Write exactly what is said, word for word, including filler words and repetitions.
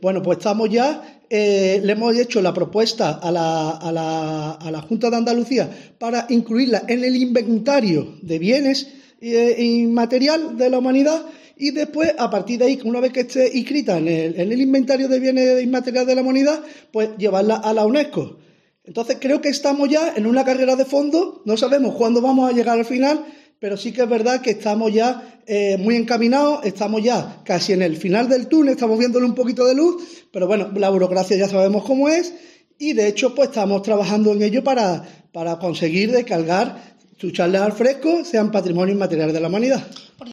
Bueno, pues estamos ya, eh, le hemos hecho la propuesta a la, a, la, a la Junta de Andalucía para incluirla en el inventario de bienes eh, inmaterial de la humanidad y después, a partir de ahí, una vez que esté inscrita en el, en el inventario de bienes inmateriales de la humanidad, pues llevarla a la UNESCO. Entonces creo que estamos ya en una carrera de fondo, no sabemos cuándo vamos a llegar al final, pero sí que es verdad que estamos ya eh, muy encaminados, estamos ya casi en el final del túnel, estamos viéndole un poquito de luz, pero bueno, la burocracia ya sabemos cómo es y de hecho pues estamos trabajando en ello para, para conseguir descargar sus charlas al fresco, sean patrimonio inmaterial de la humanidad.